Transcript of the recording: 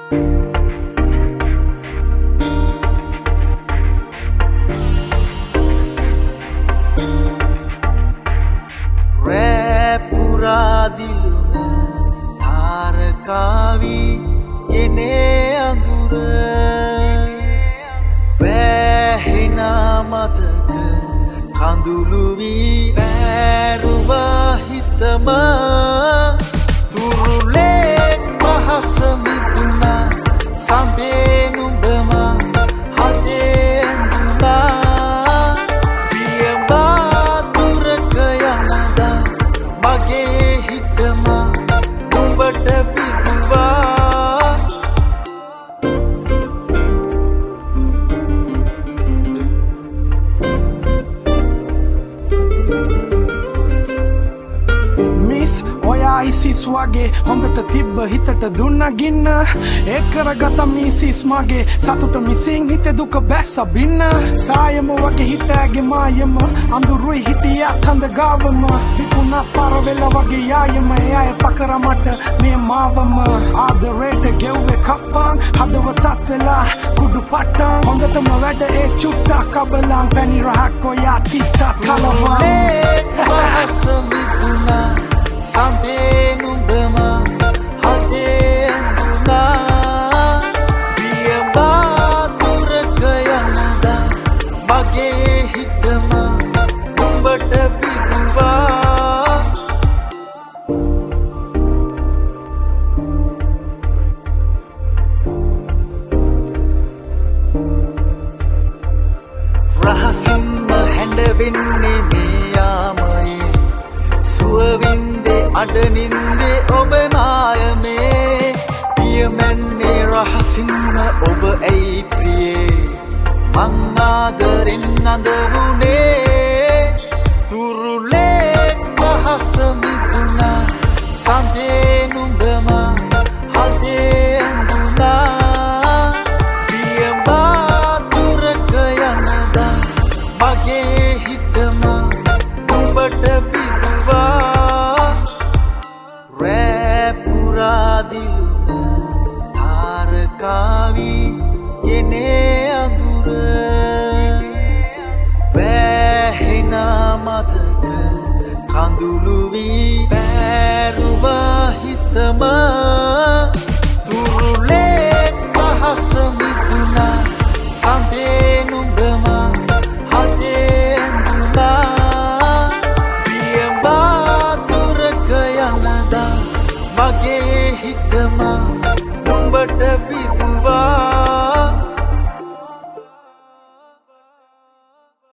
දිලුන තාරකාවි ගෙනේ අඳුර වැහෙනා මතක කඳුළු වී පැරුවා හිතම තුරුලේ පහස මිදුනා සඳේ නුඹම හදේ ඇඳුනා පියඹා දුරක යනදා මගේ හිතම නුඹට පිදුවා ඉසිස් වගේ හොඳට තිබ්බ හිතට දුන්න ගින්න ඒත් කරගත මිසිස් මගේ සතුට මිසින් හිතේ දුක බැස්ස බින්න සායම වගේ හිතෑගේ මායම අඳුරුයි හිටියත් හඳ ගාවම විකුණා පරවෙල වගේ යායම එයාය පකර මට මේ මාවම ආදරේට ගෙව්වේ කප්පන් හදවතත් වෙලා කුඩු පට්ටන් හොඳටම වැඩ ඒ චුට්ටක් කබලන් පැණි රහක් ඔයා තිත්තත් කලවම් පහස මිදුනා සඳේ නුඹම හදේ ඇඳුනා පියඹා දුරක යනදා මගේ හිතම නුඹට පිදුවා රහසින්ම හැඬවෙන්නේ මේ යාමයේ සුවවින්දේ අඩනින්දේ ඔබ මායමේ පියමැන්නේ රහසින්ම ඔබ ඇයි ප්‍රියේ මං ආදරෙන් අඳවුනේ තුරුලේ පහස මිදුනා සඳේ නුඹම හදේ ඇඳුනා පියඹා දුරක යනදා මගේ හිතම නුඹට පිදුවා දිලුන තාරකාවි ගෙනේ අඳුර වැහෙනා මතක කඳුළු වී පැරුවා හිතම තුරුලේ පහස මිදුනා සඳේ නුඹම හදේ ඇඳුනා පියඹා දුරක යනදා මගේ හිතම නුඹට පිදුවා